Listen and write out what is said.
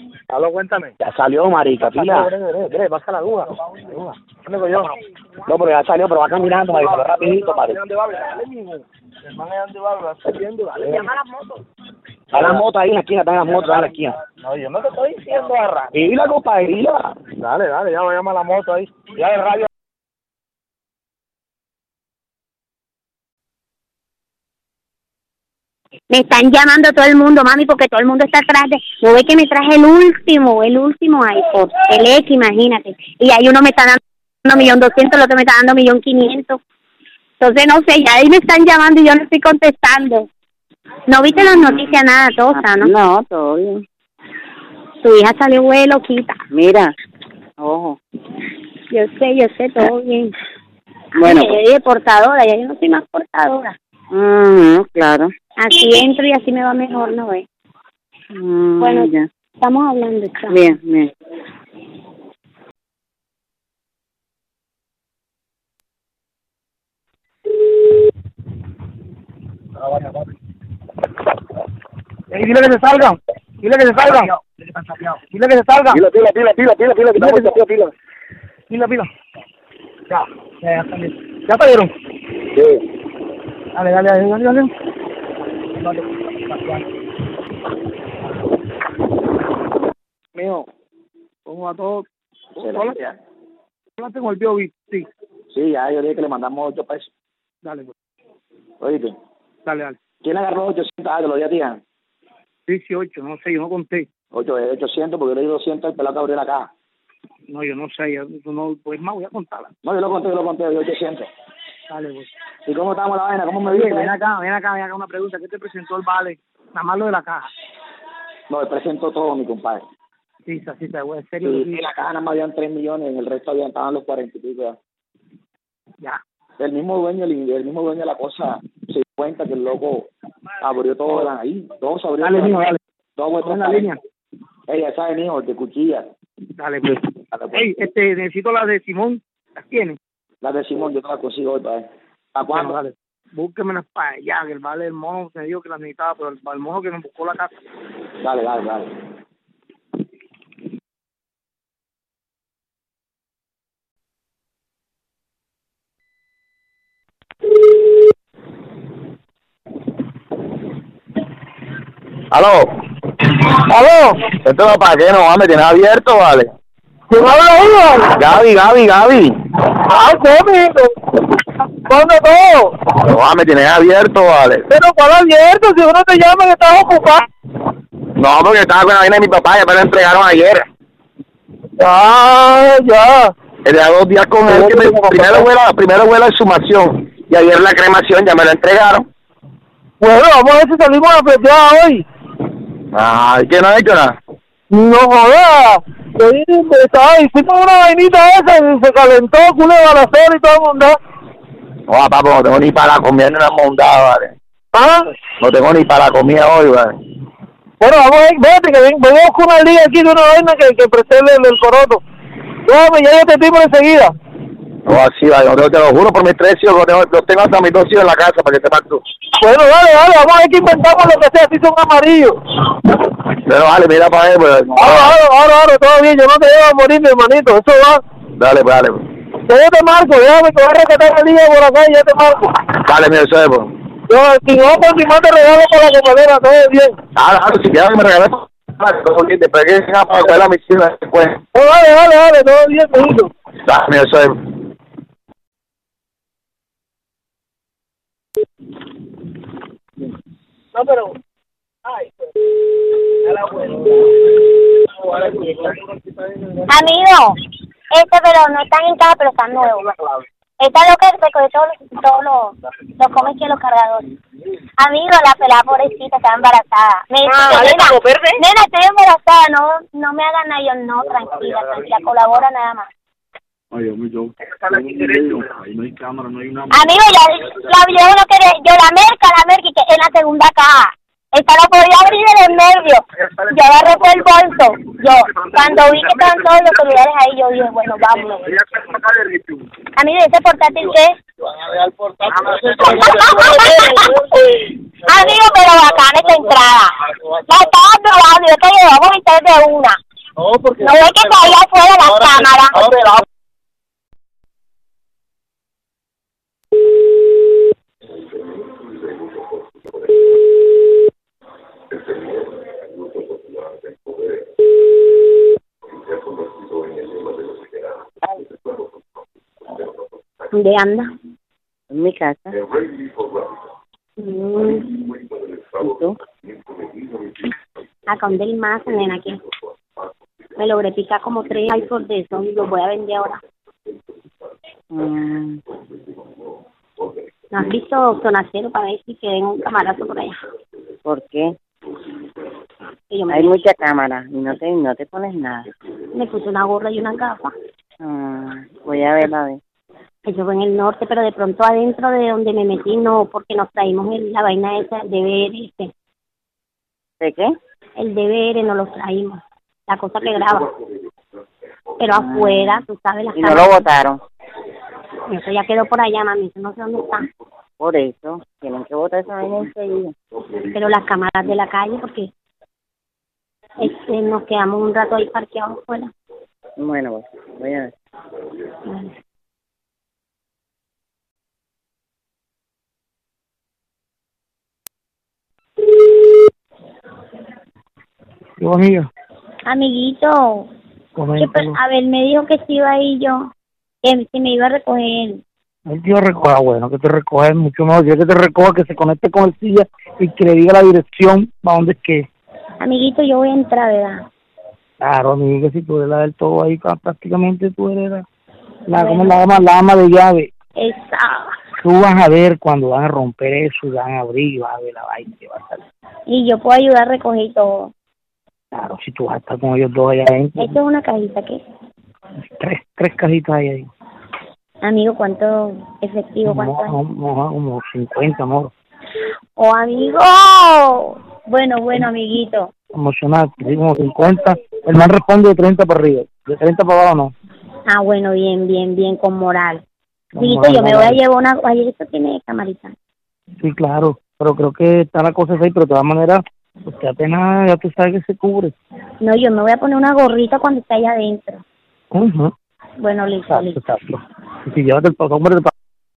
Pablo, cuéntame. Ya salió, marica, pila. Pasa la duda. ¿Dónde voy yo? No, pero ya salió, pero va caminando, marica, pero rapidito, marica. ¿Dónde va? Hermano, ¿dónde va? Llama las motos. Está la moto ahí en la esquina, están las motos ahí en la esquina. No, yo no te estoy diciendo a Dila, compadre, dila. Dale, ya voy a llamar la moto ahí. Ya de radio. Me están llamando todo el mundo, mami, porque todo el mundo está atrás de... Yo ve que me traje el último iPhone, el X, imagínate. Y ahí uno me está dando 1.200.000, el otro me está dando 1.500.000. Entonces, no sé, ya ahí me están llamando y yo no estoy contestando. ¿No viste las noticias nada, Tosa, no? No, todo bien. Tu hija salió güey loquita. Mira, ojo. Yo sé, todo bien. Bueno, yo soy portadora, ya yo no soy más portadora. Claro. Así entro y así me va mejor, ¿no ves? Bueno, ya. Estamos hablando, chao. Bien. Dile que se salgan. Dile que se salgan. Dile que se salgan. Pila. Pila. Ya salieron. ¿Ya salieron? Sí. Dale. Mío, como a todos. Yo tengo el bio, sí. Sí, ya, yo dije que le mandamos 8 pesos. Dale, pues. Oíste. Dale. ¿Quién agarró 800? Te lo di a ti, ¿eh? 18, no sé, yo no conté. 800, porque yo le di 200 al pelado que abrió la caja. No, yo no sé, pues más voy a contarla. No, yo lo conté, de 800. Dale, pues. ¿Y cómo estamos la vaina? ¿Cómo me Oye, viene? ven acá una pregunta. ¿Qué te presentó el vale? Nada más lo de la caja. No, él presentó todo, mi compadre. Sí, te voy en serio. Sí, en la caja nada más habían 3 millones, en el resto estaban los 40 y pico. Ya. El mismo dueño de la cosa se dio cuenta que el loco abrió todo ahí. Todo se abrió. Dale, mijo, dale. Todo en la línea. Ella sabe, mijo, el de cuchilla. Dale, pues. Ey, necesito las de Simón. ¿Las tienes? Las de Simón yo te las consigo hoy, padre. ¿A cuándo? Bueno, dale. Búsquemelas para allá, que el vale del mono me dijo que las necesitaba, pero el mono que nos buscó la casa. Dale. ¿Aló? Esto no para qué, no, me tienes abierto, vale. ¿Quién habla ahí, vale? Gaby. ¿Cuándo todo? No, me tienes abierto, vale. Pero ¿cuál abierto? Si uno te llama que estás ocupado. No, porque estaba con la vaina de mi papá, ya me la entregaron ayer. Ya. Tenía 2 días con él, que primero fue la exhumación, y ayer la cremación, ya me la entregaron. Bueno, vamos a ver si salimos a festear hoy. Ay, ¿qué no ha hecho nada? No jodas. Hicimos una vainita esa y se calentó, culé, balacero y todo el mundo. No, papá, no tengo ni para la comida ni una mondada, vale. ¿Ah? No tengo ni para la comida hoy, vale. Bueno, vamos a ver, vete, que vengo con una liga aquí de una vaina que prestéle el coroto. Déjame, ya yo te timo enseguida. No, así, vale, no, te lo juro por mis 3 hijos, los tengo hasta mis 2 hijos en la casa para que sepas tú. Bueno, dale, vamos a ver que inventamos lo que sea, si son amarillos. Pero vale, mira para él, pues. Ahora, todo bien, yo no te llevo a morir, mi hermanito, eso va. Dale. Yo te marco, déjame que voy a rescatar la liga por acá y ya te marco. Dale, mira, eso es, pues. Yo, si no, por si más te regalo por la comadera, todo bien. Si quieres que me regales, después que venga para coger la misión después. Dale, todo bien, mijito. Dale, mira, eso es. No, pero... Amigo, pero no están en casa, pero están nuevos. Esta es lo que recoge todos los comes que los cargadores. Amigo, la pelada pobrecita está embarazada. Me dice, nena, estoy embarazada, no me hagan nada. Yo, no, tranquila, colabora nada más. Ay, yo ahí no hay cámara, no hay una... Amigo, la merca, que en la segunda caja. Esta la podía abrir de nervios. Yo agarré por el bolso. Cuando vi que estaban todos los celulares ahí, yo dije, bueno, vámonos. A mí de ese portátil, ¿qué? Amigo, pero bacana esta entrada. La estaba probando, yo te llevo a vomitar de una. No ve que caía afuera la cámara. ¿Dónde anda? En mi casa. ¿Y tú? Acá donde el más, nena, aquí. Me logré picar como 3 iPhones de esos y los voy a vender ahora. ¿No has visto Sonacero para ver si queden un camarazo por allá? ¿Por qué? Que yo Hay mucha cámara y no te pones nada. me puse una gorra y una gafa. Voy a ver, a ver. Eso fue en el norte, pero de pronto adentro de donde me metí no, porque nos traímos la vaina esa, el DVR, ¿De qué? el DVR nos lo traímos, la cosa que graba. Pero afuera, tú sabes, las Y no cámaras. lo botaron. Eso ya quedó por allá, mami, eso no sé dónde está. Por eso, tienen que botar esa vaina enseguida. Pero las cámaras de la calle, porque nos quedamos un rato ahí parqueados afuera. Bueno, pues, voy a ver. Vale. Yo, amiga, Amiguito, coméntalo. a ver, me dijo que si iba ahí yo, que si me iba a recoger. El tío recoja, bueno, que te recoja es mucho mejor. Yo que te recoja, que se conecte con el silla y que le diga la dirección para dónde es que es. Amiguito, yo voy a entrar, ¿verdad? Claro, amiga, si tú eres la del todo ahí, prácticamente tú eres Bueno. la ama de llave. Esa. Tú vas a ver cuando van a romper eso, van a abrir y vas a ver la vaina que va a salir. Y yo puedo ayudar a recoger todo. Claro, si tú vas a estar con ellos dos allá adentro. Esto es una cajita, ¿qué? Tres cajitas hay ahí. Amigo, ¿cuánto efectivo? ¿Cuánto hay? Como 50, amor. ¡Oh, amigo! Bueno, amiguito. Emocionante, sí, como 50. El man responde de 30 para arriba. De 30 para abajo no. Ah, bueno, bien, con moral. Con Amiguito, moral, yo me voy a moral. llevar una... Ay, esto tiene camarita. Sí, claro, pero creo que está la cosa así, pero de todas maneras, usted apenas, ya tú sabes que se cubre. No, yo me voy a poner una gorrita cuando esté allá adentro. Ujú. Bueno, listo. Exacto. Y si llevas el paso, hombre,